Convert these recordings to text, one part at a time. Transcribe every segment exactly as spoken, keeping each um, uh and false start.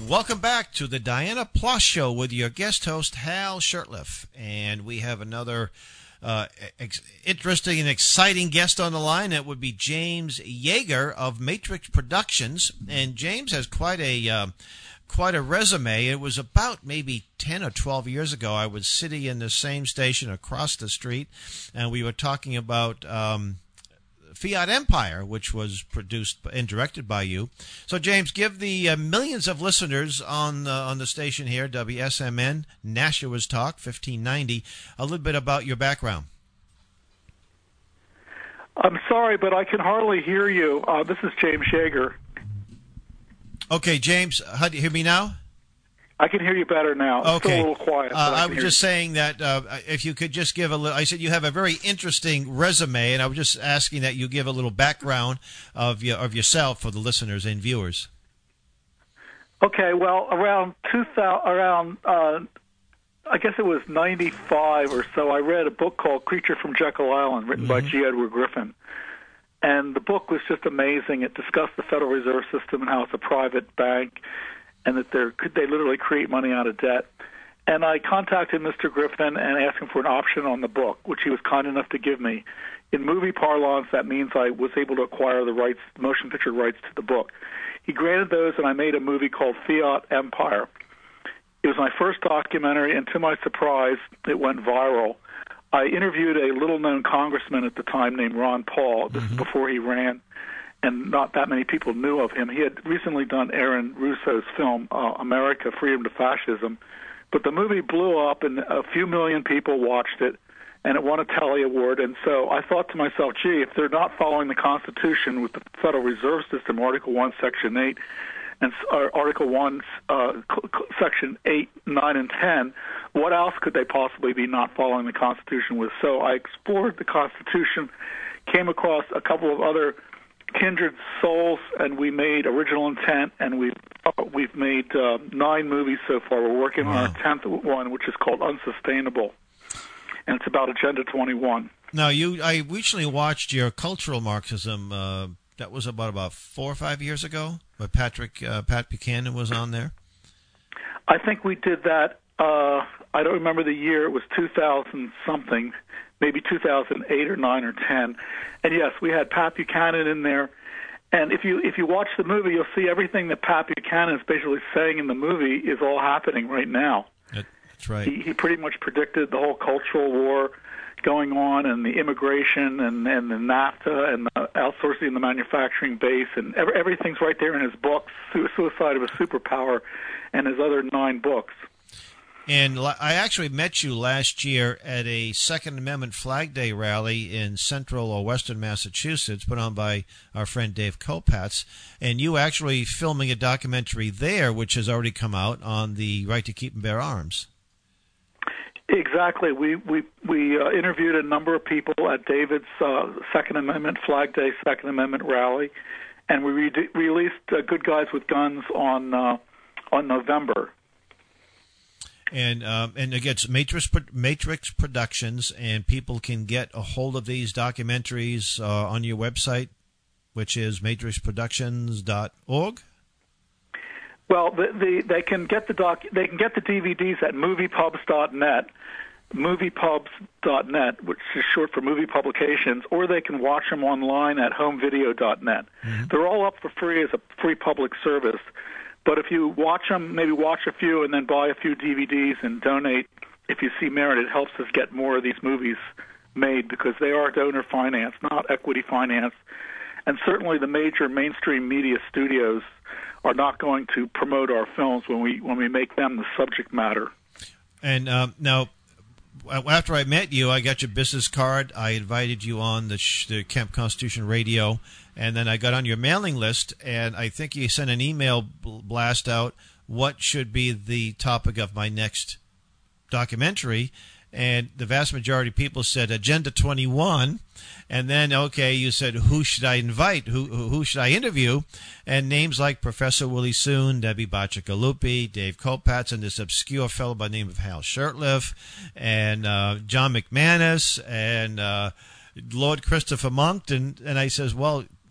Welcome back to the Diana Plus Show with your guest host, Hal Shurtleff. And we have another uh, ex- interesting and exciting guest on the line. That would be James Yeager of Matrix Productions. And James has quite a uh, quite a resume. It was about maybe ten or twelve years ago. I was sitting in the same station across the street, and we were talking about Um, Fiat Empire, which was produced and directed by you. So, James, give the uh, millions of listeners on uh, on the station here, W S M N, Nashua's Talk, fifteen ninety, a little bit about your background. I'm sorry, but I can hardly hear you. Uh, this is James Yeager. Okay, James, how do you hear me now? I can hear you better now. It's okay. Still a little quiet. Uh, I, I was just you. saying that uh, if you could just give a little, I said you have a very interesting resume, and I was just asking that you give a little background of your, of yourself for the listeners and viewers. Okay, well, around two thousand, around uh, I guess it was ninety-five or so, I read a book called Creature from Jekyll Island, written mm-hmm. by G. Edward Griffin. And the book was just amazing. It discussed the Federal Reserve System and how it's a private bank, and that they're, they literally create money out of debt. And I contacted Mister Griffin and asked him for an option on the book, which he was kind enough to give me. In movie parlance, that means I was able to acquire the rights, motion picture rights to the book. He granted those, and I made a movie called Fiat Empire. It was my first documentary, and to my surprise, it went viral. I interviewed a little-known congressman at the time named Ron Paul. This mm-hmm. is before he ran, and not that many people knew of him. He had recently done Aaron Russo's film, uh, America, Freedom to Fascism. But the movie blew up, and a few million people watched it, and it won a Telly Award. And so I thought to myself, gee, if they're not following the Constitution with the Federal Reserve System, Article one, Section eight, and uh, Article one, uh, Section eight, nine, and ten, what else could they possibly be not following the Constitution with? So I explored the Constitution, came across a couple of other kindred souls, and we made Original Intent, and we've uh, we've made uh, nine movies so far. We're working wow. on our tenth one, which is called Unsustainable, and it's about Agenda twenty-one. Now, you, I recently watched your Cultural Marxism. Uh, that was about about four or five years ago, where Patrick uh, Pat Buchanan was on there. I think we did that. Uh, I don't remember the year. It was two thousand something. Maybe two thousand eight or nine or ten, and yes, we had Pat Buchanan in there. And if you if you watch the movie, you'll see everything that Pat Buchanan is basically saying in the movie is all happening right now. That's right. He, he pretty much predicted the whole cultural war going on, and the immigration, and, and the NAFTA, and the outsourcing the manufacturing base, and every, everything's right there in his books, Suicide of a Superpower, and his other nine books. And I actually met you last year at a Second Amendment Flag Day rally in central or western Massachusetts, put on by our friend Dave Kopatz, and you actually filming a documentary there, which has already come out, on the right to keep and bear arms. Exactly. We we we uh, interviewed a number of people at David's uh, Second Amendment Flag Day, Second Amendment rally, and we re- released uh, Good Guys with Guns on uh, on November. And um, and again, it's Matrix Matrix Productions, and people can get a hold of these documentaries uh, on your website, which is matrix productions dot org. Well, the, the, they can get the doc. They can get the D V Ds at movie pubs dot net, movie pubs dot net, which is short for Movie Publications, or they can watch them online at home video dot net. Mm-hmm. They're all up for free as a free public service. But if you watch them, maybe watch a few and then buy a few D V Ds and donate, if you see merit, it helps us get more of these movies made, because they are donor financed, not equity financed. And certainly the major mainstream media studios are not going to promote our films when we when we make them the subject matter. And um, now, after I met you, I got your business card. I invited you on the, sh- the Camp Constitution Radio, and then I got on your mailing list, and I think you sent an email blast out, what should be the topic of my next documentary, and the vast majority of people said Agenda twenty-one, and then, okay, you said, who should I invite, who who should I interview, and names like Professor Willie Soon, Debbie Bacigalupi, Dave Kopatz, and this obscure fellow by the name of Hal Shurtleff, and uh, John McManus, and uh, Lord Christopher Monckton, and I says, well,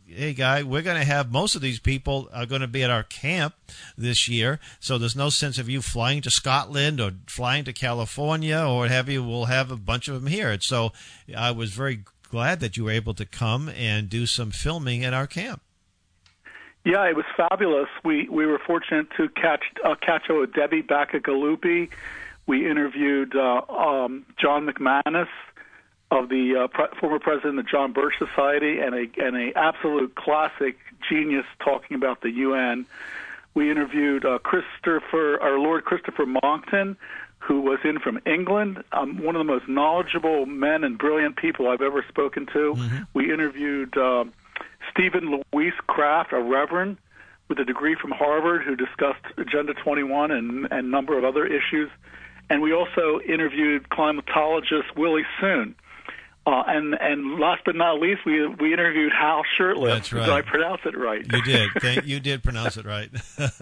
hey, guy, we're going to have most of these people are going to be at our camp this year, so there's no sense of you flying to Scotland or flying to California or what have you. We'll have a bunch of them here. And so I was very glad that you were able to come and do some filming at our camp. Yeah, it was fabulous. We we were fortunate to catch uh, catch up with Debbie Bacigalupi. We interviewed uh, um, John McManus of the uh, pre- former president of the John Birch Society, and a and a absolute classic genius talking about the U N. We interviewed uh, Christopher, our Lord Christopher Monckton, who was in from England, um, one of the most knowledgeable men and brilliant people I've ever spoken to. Mm-hmm. We interviewed uh, Stephen Louis Kraft, a reverend with a degree from Harvard, who discussed Agenda twenty-one and, and a number of other issues. And we also interviewed climatologist Willie Soon. Uh, and, and last but not least, we we interviewed Hal Shurtleff. That's right. Did I pronounce it right? You did. Thank, you did pronounce it right.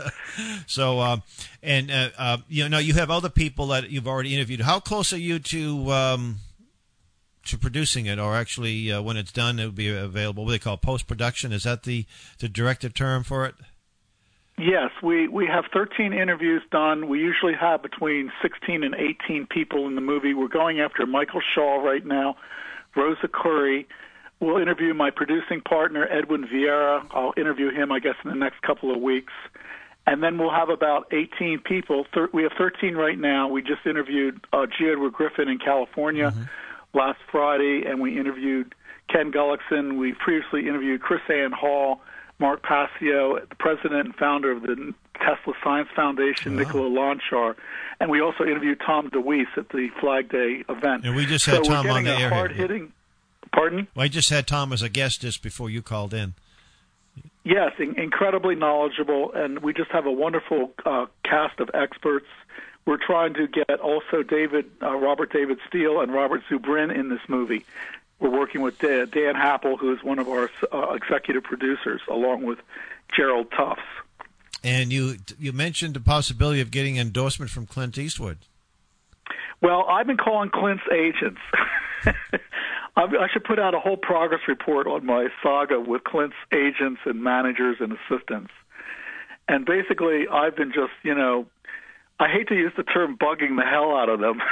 so, um, and uh, uh, you know, you have other people that you've already interviewed. How close are you to um, to producing it, or actually uh, when it's done, it will be available? What do they call post production? Is that the the directive term for it? Yes, we, we have thirteen interviews done. We usually have between sixteen and eighteen people in the movie. We're going after Michael Shaw right now, Rosa Curry. We'll interview my producing partner, Edwin Vieira. I'll interview him, I guess, in the next couple of weeks. And then we'll have about eighteen people. Thir- we have thirteen right now. We just interviewed uh, G. Edward Griffin in California mm-hmm. last Friday, and we interviewed Ken Gullickson. We previously interviewed Chris Ann Hall, Mark Passio, the president and founder of the Tesla Science Foundation, oh. Nicola Lonchar, and we also interviewed Tom DeWeese at the Flag Day event. And we just had so Tom on the air. Hard hitting. Pardon? Well, I just had Tom as a guest just before you called in. Yes, in- incredibly knowledgeable, and we just have a wonderful uh, cast of experts. We're trying to get also David, uh, Robert David Steele, and Robert Zubrin in this movie. We're working with Dan, Dan Happel, who is one of our uh, executive producers, along with Gerald Tufts. And you you mentioned the possibility of getting endorsement from Clint Eastwood. Well, I've been calling Clint's agents. I should put out a whole progress report on my saga with Clint's agents and managers and assistants. And basically, I've been just, you know, I hate to use the term bugging the hell out of them.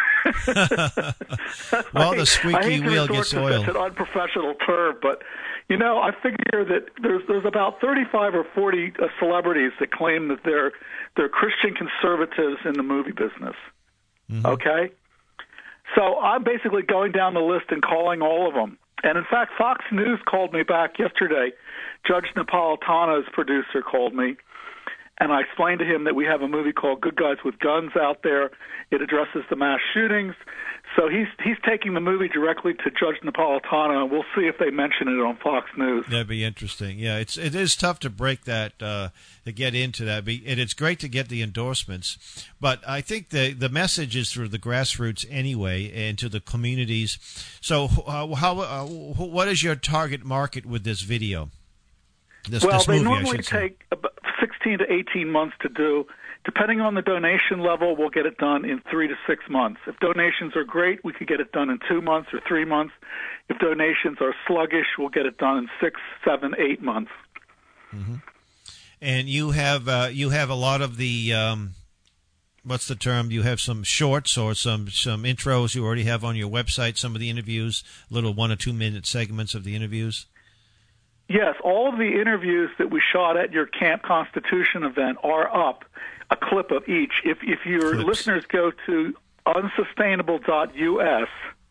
Well, the squeaky wheel gets oiled. It's an unprofessional term, but, you know, I figure that there's there's about thirty-five or forty uh, celebrities that claim that they're they're Christian conservatives in the movie business. Mm-hmm. Okay? So I'm basically going down the list and calling all of them. And, in fact, Fox News called me back yesterday. Judge Napolitano's producer called me. And I explained to him that we have a movie called Good Guys with Guns out there. It addresses the mass shootings. So he's he's taking the movie directly to Judge Napolitano, and we'll see if they mention it on Fox News. That'd be interesting. Yeah, it's it is tough to break that, uh, to get into that. And it's great to get the endorsements. But I think the, the message is through the grassroots anyway and to the communities. So uh, how uh, what is your target market with this video? This, well, this they movie, normally take about sixteen to eighteen months to do. Depending on the donation level, we'll get it done in three to six months. If donations are great, we could get it done in two months or three months. If donations are sluggish, we'll get it done in six, seven, eight months. Mm-hmm. And you have uh, you have a lot of the um, what's the term? You have some shorts or some some intros you already have on your website. Some of the interviews, little one or two minute segments of the interviews. Yes, all of the interviews that we shot at your Camp Constitution event are up, a clip of each. If if your Clips. listeners go to unsustainable dot U S,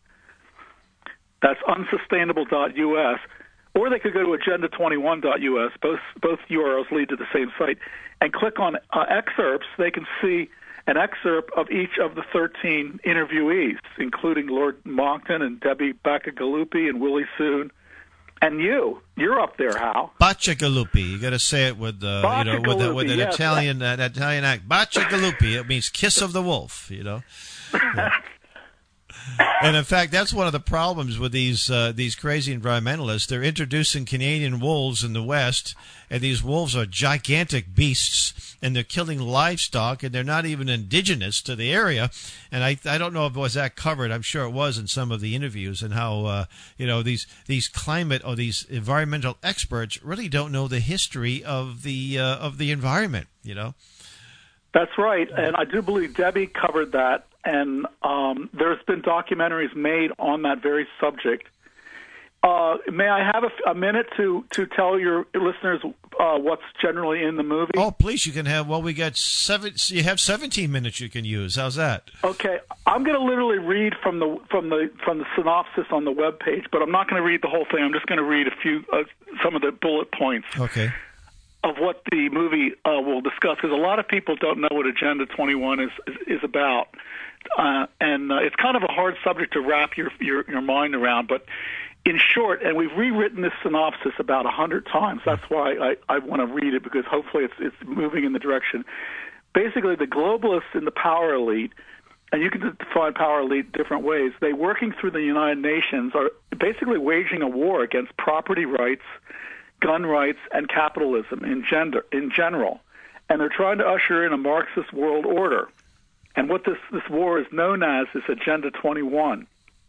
that's unsustainable dot U S, or they could go to agenda twenty-one dot U S, both, both U R Ls lead to the same site, and click on uh, excerpts, they can see an excerpt of each of the thirteen interviewees, including Lord Monckton and Debbie Bacigalupi and Willie Soon. And you, you're up there, Hal. Bacigalupi. You got to say it with, uh, you know, with, a, with an yes, Italian, uh, Italian act. Bacigalupi. It means kiss of the wolf. You know. Yeah. And in fact, that's one of the problems with these uh, these crazy environmentalists. They're introducing Canadian wolves in the West, and these wolves are gigantic beasts, and they're killing livestock, and they're not even indigenous to the area. And I I don't know if it was that covered. I'm sure it was in some of the interviews, and how uh, you know these these climate or these environmental experts really don't know the history of the uh, of the environment. You know. That's right, and I do believe Debbie covered that, and um, there's been documentaries made on that very subject. Uh, may I have a, a minute to, to tell your listeners uh, what's generally in the movie? Oh, please, you can have, well, we got seven, you have seventeen minutes you can use. How's that? Okay, I'm going to literally read from the from the from the synopsis on the webpage, but I'm not going to read the whole thing. I'm just going to read a few, uh, some of the bullet points. Okay. Of what the movie uh, will discuss, because a lot of people don't know what Agenda twenty-one is is, is about, uh, and uh, it's kind of a hard subject to wrap your, your your mind around. But in short, and we've rewritten this synopsis about a hundred times. That's why I, I want to read it, because hopefully it's it's moving in the direction. Basically, the globalists in the power elite, and you can define power elite different ways. They, working through the United Nations, are basically waging a war against property rights, gun rights, and capitalism in gender in general, and they're trying to usher in a Marxist world order. And what this this war is known as is Agenda twenty-one.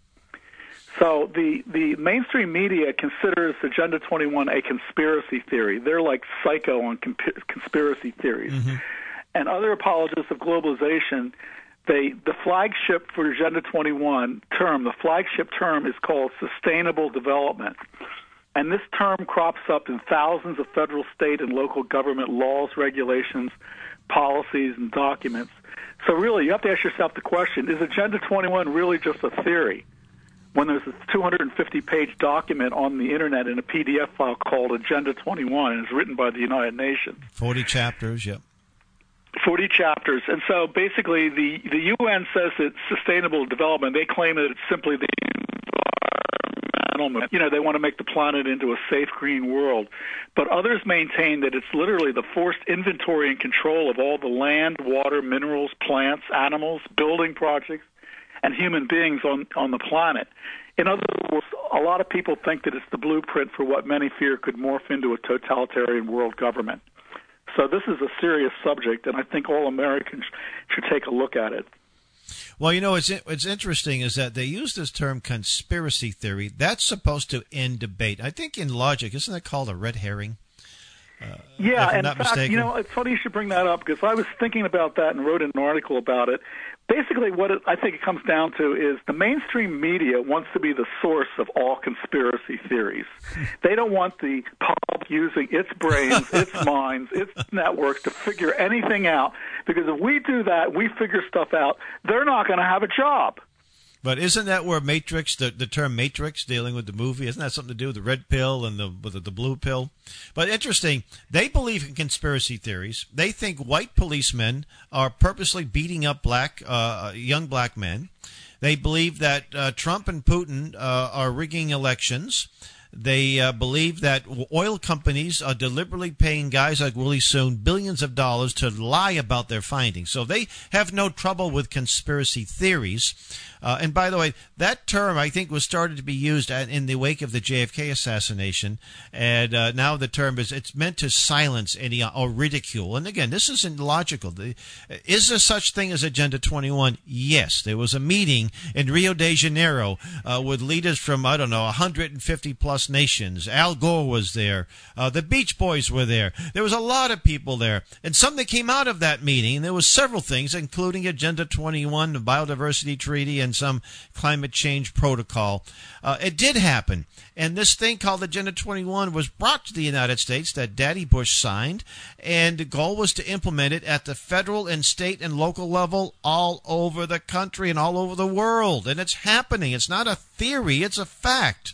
So the the mainstream media considers Agenda twenty-one a conspiracy theory. They're like psycho on comp- conspiracy theories. Mm-hmm. And other apologists of globalization, they the flagship for Agenda twenty-one term, the flagship term is called sustainable development. And this term crops up in thousands of federal, state, and local government laws, regulations, policies, and documents. So really, you have to ask yourself the question, is Agenda twenty-one really just a theory? When there's a two hundred fifty page document on the Internet in a P D F file called Agenda twenty-one, and it's written by the United Nations. forty chapters, yep. forty chapters. And so basically, the, the U N says it's sustainable development. They claim that it's simply the you know, they want to make the planet into a safe, green world. But others maintain that it's literally the forced inventory and control of all the land, water, minerals, plants, animals, building projects, and human beings on, on the planet. In other words, a lot of people think that it's the blueprint for what many fear could morph into a totalitarian world government. So this is a serious subject, and I think all Americans should take a look at it. Well, you know, it's it's interesting is that they use this term conspiracy theory. That's supposed to end debate. I think in logic, isn't that called a red herring? Uh, yeah, and in fact, mistaken. You know, it's funny you should bring that up, because I was thinking about that and wrote an article about it. Basically, what it, I think it comes down to is the mainstream media wants to be the source of all conspiracy theories. They don't want the public using its brains, its minds, its networks to figure anything out, because if we do that, we figure stuff out, they're not going to have a job. But isn't that where Matrix, the, the term Matrix, dealing with the movie, isn't that something to do with the red pill and the with the, the blue pill? But interesting, they believe in conspiracy theories. They think white policemen are purposely beating up black uh, young black men. They believe that uh, Trump and Putin uh, are rigging elections. They uh, believe that oil companies are deliberately paying guys like Willie Soon billions of dollars to lie about their findings. So they have no trouble with conspiracy theories. Uh, and by the way, that term, I think, was started to be used in the wake of the J F K assassination. And uh, now the term is, it's meant to silence any or ridicule. And again, this isn't logical. The, is there such thing as Agenda twenty-one? Yes. There was a meeting in Rio de Janeiro uh, with leaders from, I don't know, one hundred fifty plus nations. Al Gore was there. Uh, the Beach Boys were there. There was a lot of people there. And something came out of that meeting. There was several things, including Agenda twenty-one, the Biodiversity Treaty, and some climate change protocol. Uh, it did happen. And this thing called Agenda twenty-one was brought to the United States that Daddy Bush signed. And the goal was to implement it at the federal and state and local level all over the country and all over the world. And it's happening. It's not a theory. It's a fact.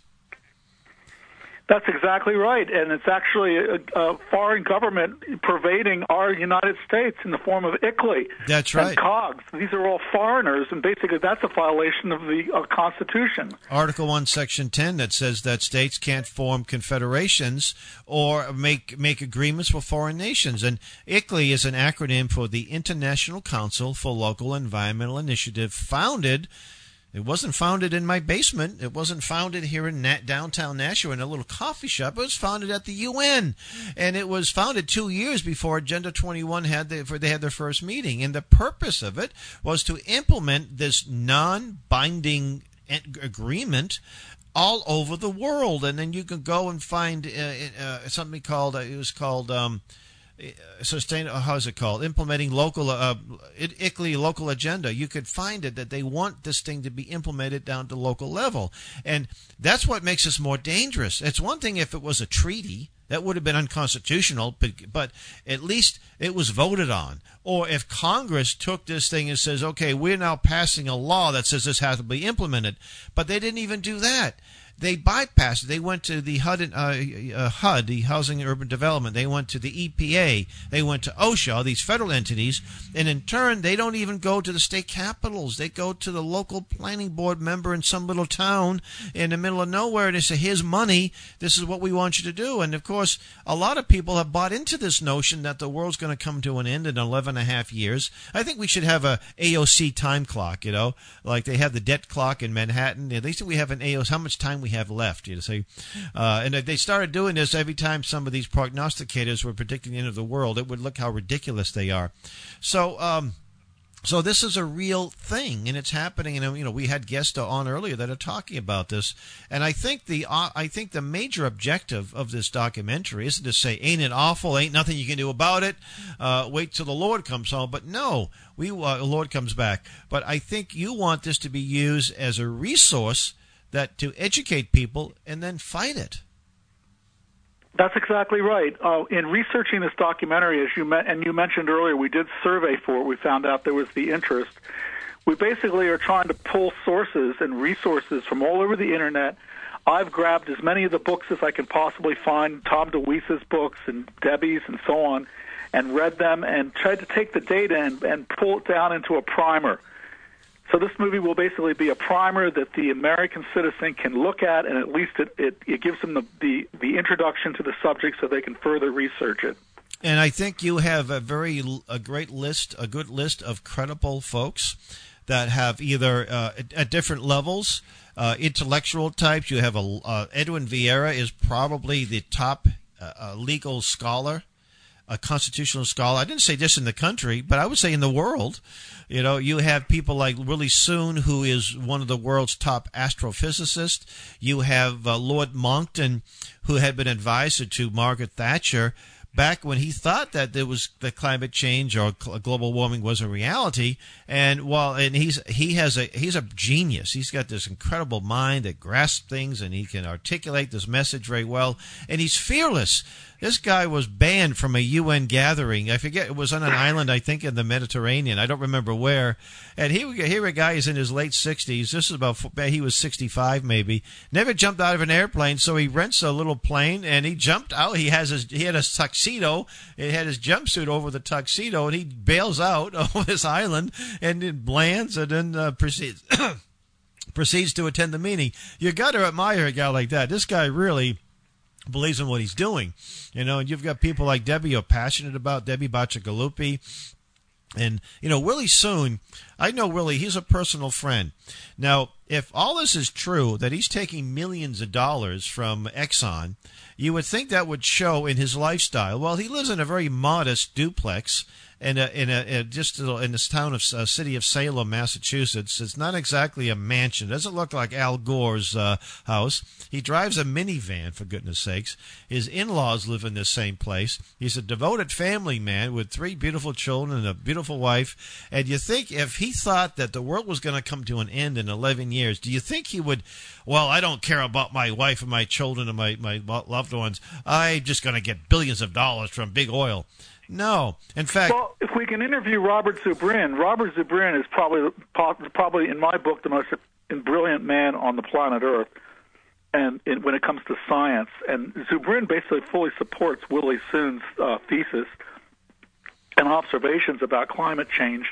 That's exactly right, and it's actually a, a foreign government pervading our United States in the form of I C L I. That's right. And C O G S. These are all foreigners, and basically that's a violation of the uh, Constitution. Article one, Section ten, that says that states can't form confederations or make make agreements with foreign nations. And I C L I is an acronym for the International Council for Local Environmental Initiative, founded It wasn't founded in my basement. It wasn't founded here in Nat- downtown Nashua in a little coffee shop. It was founded at the U N, and it was founded two years before Agenda twenty-one had the, they had their first meeting. And the purpose of it was to implement this non-binding agreement all over the world. And then you can go and find uh, uh, something called uh, it was called. Um, Sustain, how's it called? Implementing local, uh, I C L I local agenda. You could find it that they want this thing to be implemented down to local level. And that's what makes us more dangerous. It's one thing if it was a treaty. That would have been unconstitutional, but, but at least it was voted on. Or if Congress took this thing and says, okay, we're now passing a law that says this has to be implemented. But they didn't even do that. They bypassed it. They went to the H U D, uh, uh, H U D, the Housing and Urban Development. They went to the E P A. They went to OSHA, these federal entities. And in turn, they don't even go to the state capitals. They go to the local planning board member in some little town in the middle of nowhere. And they say, here's money. This is what we want you to do. And, of course, a lot of people have bought into this notion that the world's going to come to an end in eleven and a half years. I think we should have a A O C time clock, you know, like they have the debt clock in Manhattan. At least we have an A O C, how much time we have left, you know, say, uh, and if they started doing this every time some of these prognosticators were predicting the end of the world, it would look how ridiculous they are. So, um, so this is a real thing, and it's happening. And you know, we had guests on earlier that are talking about this, and I think the uh, I think the major objective of this documentary isn't to say, "Ain't it awful? Ain't nothing you can do about it. Uh, wait till the Lord comes home." But no, we uh, the Lord comes back. But I think you want this to be used as a resource that to educate people and then fight it. That's exactly right. Uh, in researching this documentary, as you met, and you mentioned earlier, we did survey for it. We found out there was the interest. We basically are trying to pull sources and resources from all over the internet. I've grabbed as many of the books as I can possibly find, Tom DeWeese's books and Debbie's and so on, and read them and tried to take the data and, and pull it down into a primer. So this movie will basically be a primer that the American citizen can look at, and at least it, it, it gives them the, the, the introduction to the subject so they can further research it. And I think you have a very a great list, a good list of credible folks that have either uh, at, at different levels, uh, intellectual types. You have a uh, Edwin Vieira is probably the top uh, legal scholar, a constitutional scholar. I didn't say just in the country, but I would say in the world. You know, you have people like Willie Soon, who is one of the world's top astrophysicists. You have uh, Lord Monckton, who had been advisor to Margaret Thatcher back when he thought that there was the climate change or global warming was a reality. And while and he's he has a he's a genius. He's got this incredible mind that grasps things, and he can articulate this message very well. And he's fearless. This guy was banned from a U N gathering. I forget, it was on an island, I think, in the Mediterranean. I don't remember where. And here, here a guy is in his late sixties. This is about, he was sixty-five maybe. Never jumped out of an airplane, so he rents a little plane, and he jumped out. He has his, he had a tuxedo. He had his jumpsuit over the tuxedo, and he bails out of this island, and then lands, and then uh, proceeds, proceeds to attend the meeting. You got to admire a guy like that. This guy really believes in what he's doing, you know, and you've got people like Debbie who are passionate about Debbie Bacigalupi. And, you know, Willie Soon, I know Willie, he's a personal friend. Now, if all this is true, that he's taking millions of dollars from Exxon, you would think that would show in his lifestyle. Well, he lives in a very modest duplex in a, in a, a just in this town of uh, city of Salem, Massachusetts. It's not exactly a mansion. It doesn't look like Al Gore's uh, house. He drives a minivan, for goodness sakes. His in-laws live in this same place. He's a devoted family man with three beautiful children and a beautiful wife. And you think if he thought that the world was going to come to an end in eleven years, do you think he would, well, I don't care about my wife and my children and my, my loved ones. I'm just going to get billions of dollars from big oil. No. In fact, well, if we can interview Robert Zubrin, Robert Zubrin is probably, probably in my book, the most brilliant man on the planet Earth, and in, when it comes to science. And Zubrin basically fully supports Willie Soon's uh, thesis and observations about climate change.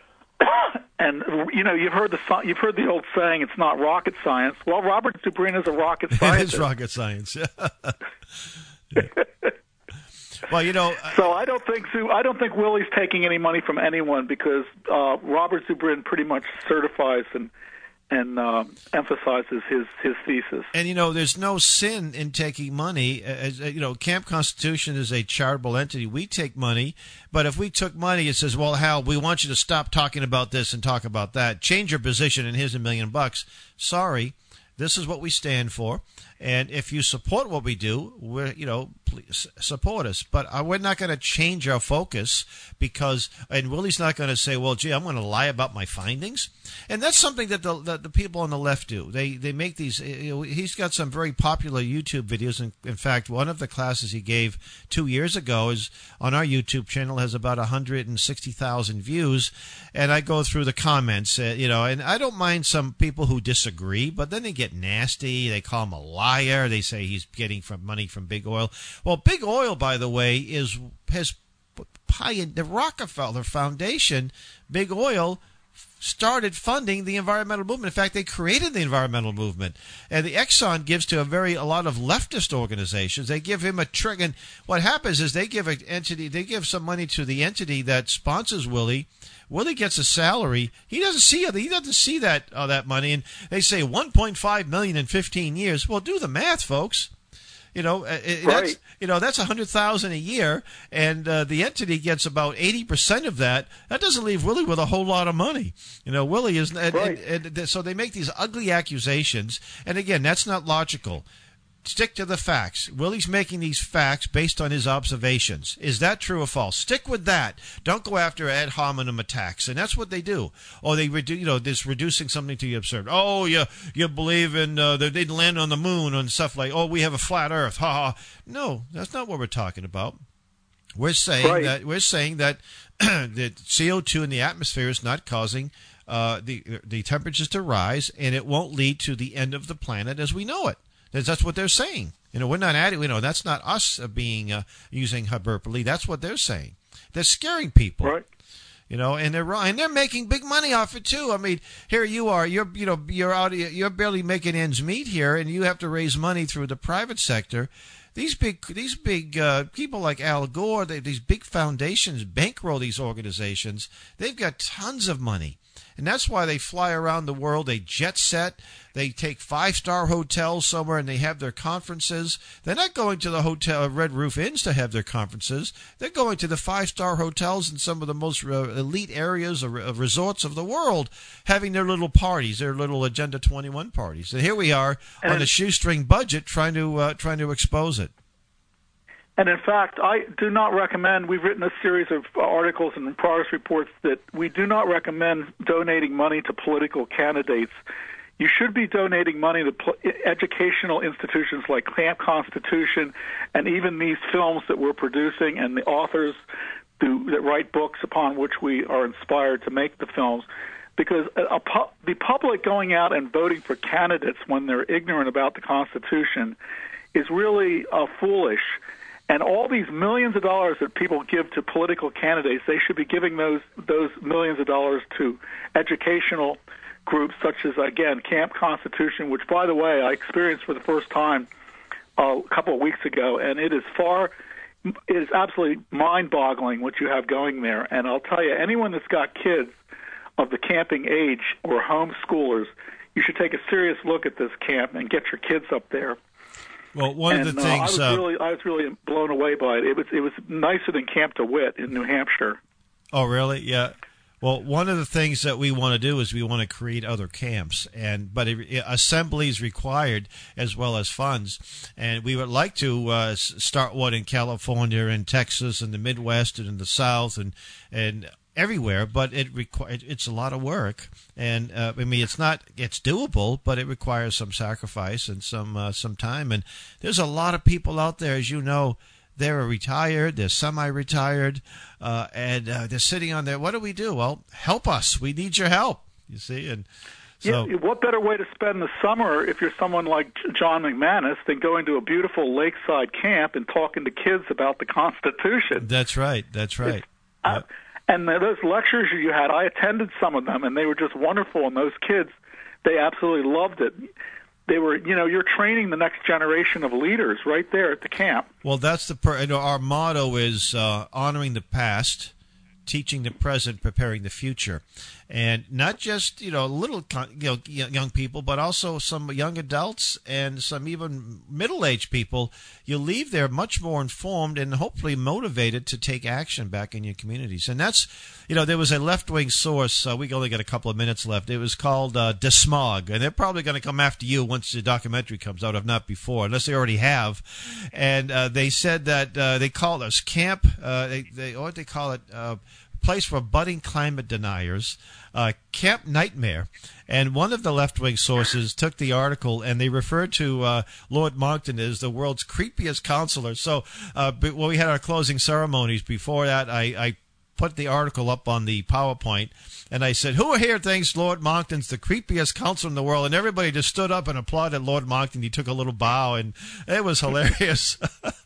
And you know, you've heard the you've heard the old saying, "It's not rocket science." Well, Robert Zubrin is a rocket scientist. It is rocket science. Yeah. Well, you know, uh, so I don't think I don't think Willie's taking any money from anyone, because uh, Robert Zubrin pretty much certifies and and uh, emphasizes his, his thesis. And, you know, there's no sin in taking money. As, you know, Camp Constitution is a charitable entity. We take money, but if we took money, it says, well, Hal, we want you to stop talking about this and talk about that. Change your position and here's a million bucks. Sorry, this is what we stand for. And if you support what we do, we're, you know, please support us. But we're not going to change our focus because, and Willie's not going to say, well, gee, I'm going to lie about my findings. And that's something that the, that the people on the left do. They they make these, you know, he's got some very popular YouTube videos. And in fact, one of the classes he gave two years ago is on our YouTube channel, has about one hundred sixty thousand views. And I go through the comments, uh, you know, and I don't mind some people who disagree, but then they get nasty. They call him a liar. They say he's getting from money from Big Oil. Well, Big Oil, by the way, is has the Rockefeller Foundation. Big Oil started funding the environmental movement. In fact, they created the environmental movement. And the Exxon gives to a very a lot of leftist organizations. They give him a trick. And what happens is they give an entity, they give some money to the entity that sponsors Willie. Willie gets a salary. He doesn't see it. He doesn't see that uh, that money. And they say one point five million dollars in fifteen years. Well, do the math, folks. You know, uh, right. that's you know that's a hundred thousand a year, and uh, the entity gets about eighty percent of that. That doesn't leave Willie with a whole lot of money. You know, Willie is, and, right. and, and so they make these ugly accusations. And again, that's not logical. Stick to the facts. Willie's making these facts based on his observations. Is that true or false? Stick with that. Don't go after ad hominem attacks, and that's what they do. Or they redu- you know, this reducing something to the absurd. Oh, you you believe in uh, they didn't land on the moon and stuff like. Oh, we have a flat Earth. Ha ha. No, that's not what we're talking about. We're saying right. that we're saying that that C O two in the atmosphere is not causing uh, the the temperatures to rise, and it won't lead to the end of the planet as we know it. That's what they're saying. You know, we're not adding. You know, that's not us being uh, using hyperbole. That's what they're saying. They're scaring people. Right. You know, and they're wrong, and they're making big money off it too. I mean, here you are. You're, you know, you're out. You're barely making ends meet here, and you have to raise money through the private sector. These big, these big uh, people like Al Gore, they, these big foundations bankroll these organizations. They've got tons of money. And that's why they fly around the world. They jet set. They take five-star hotels somewhere and they have their conferences. They're not going to the hotel Red Roof Inns to have their conferences. They're going to the five-star hotels in some of the most uh, elite areas of, of resorts of the world, having their little parties, their little Agenda twenty-one parties. And here we are and on a shoestring budget trying to uh, trying to expose it. And in fact, I do not recommend, we've written a series of articles and progress reports that we do not recommend donating money to political candidates. You should be donating money to pl- educational institutions like Camp Constitution and even these films that we're producing and the authors who, that write books upon which we are inspired to make the films. Because a, a pu- the public going out and voting for candidates when they're ignorant about the Constitution is really uh, foolish. And all these millions of dollars that people give to political candidates, they should be giving those those millions of dollars to educational groups such as, again, Camp Constitution, which, by the way, I experienced for the first time uh, a couple of weeks ago, and it is far, it is absolutely mind-boggling what you have going there. And I'll tell you, anyone that's got kids of the camping age or homeschoolers, you should take a serious look at this camp and get your kids up there. Well, one and, of the uh, things I was uh, really, I was really blown away by it. It was, it was nicer than Camp DeWitt in New Hampshire. Oh, really? Yeah. Well, one of the things that we want to do is we want to create other camps, and but it, it, assembly is required as well as funds, and we would like to uh, start one in California and Texas and the Midwest and in the South and and. everywhere, but it requires it's a lot of work, and uh, I mean it's not it's doable, but it requires some sacrifice and some uh, some time. And there's a lot of people out there, as you know, they're retired, they're semi-retired, uh, and uh, they're sitting on there. What do we do? Well, help us. We need your help. You see, and so yeah, what better way to spend the summer if you're someone like John McManus than going to a beautiful lakeside camp and talking to kids about the Constitution? That's right. That's right. I, And those lectures you had, I attended some of them, and they were just wonderful. And those kids, they absolutely loved it. They were, you know, you're training the next generation of leaders right there at the camp. Well, that's the per- you know, our motto is uh, honoring the past, teaching the present, preparing the future. And not just, you know, little, you know, young people, but also some young adults and some even middle-aged people. You leave there much more informed and hopefully motivated to take action back in your communities. And that's, you know, there was a left-wing source. Uh, we only got a couple of minutes left. It was called uh, DeSmog, and they're probably going to come after you once the documentary comes out, if not before, unless they already have. And uh, they said that uh, they called us camp. Uh, they, they what they call it. Uh, place for budding climate deniers, uh, Camp Nightmare. And one of the left-wing sources took the article and they referred to uh, Lord Monckton as the world's creepiest counselor. So uh, when we had our closing ceremonies before that, I, I put the article up on the PowerPoint and I said, who here thinks Lord Monckton's the creepiest counselor in the world? And everybody just stood up and applauded Lord Monckton. He took a little bow and it was hilarious.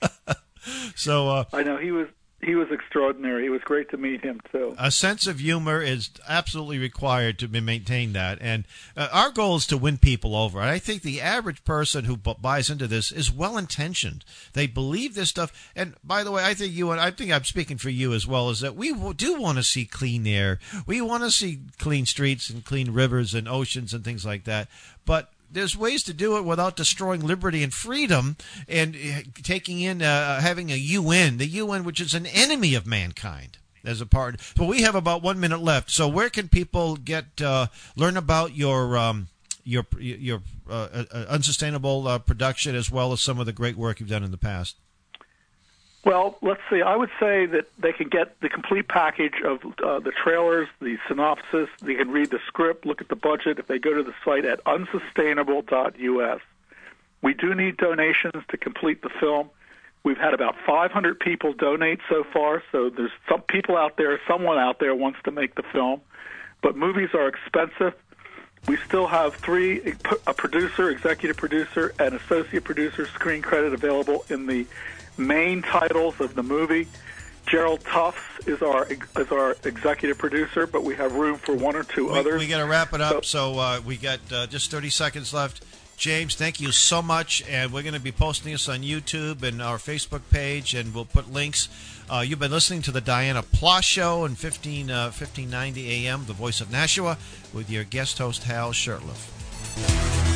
so uh, I know he was He was extraordinary. It was great to meet him, too. A sense of humor is absolutely required to maintain that. And uh, our goal is to win people over. And I think the average person who b- buys into this is well-intentioned. They believe this stuff. And by the way, I think you and I think I'm speaking for you as well, is that we do want to see clean air. We want to see clean streets and clean rivers and oceans and things like that. But there's ways to do it without destroying liberty and freedom and taking in, uh, having a U N, the U N, which is an enemy of mankind as a part. But we have about one minute left. So where can people get, uh, learn about your, um, your, your, uh, uh, unsustainable uh, production as well as some of the great work you've done in the past? Well, let's see. I would say that they can get the complete package of uh, the trailers, the synopsis. They can read the script, look at the budget if they go to the site at unsustainable dot U S. We do need donations to complete the film. We've had about five hundred people donate so far, so there's some people out there, someone out there wants to make the film. But movies are expensive. We still have three, a producer, executive producer, and associate producer screen credit available in the main titles of the movie. Gerald Tufts is our is our executive producer, but we have room for one or two we, others. We got to wrap it up, so, so uh, we got uh, just thirty seconds left. James, thank you so much, and we're going to be posting this on YouTube and our Facebook page, and we'll put links. Uh, you've been listening to the Diana Ploss Show in fifteen, uh, fifteen ninety A M, the voice of Nashua, with your guest host, Hal Shurtleff.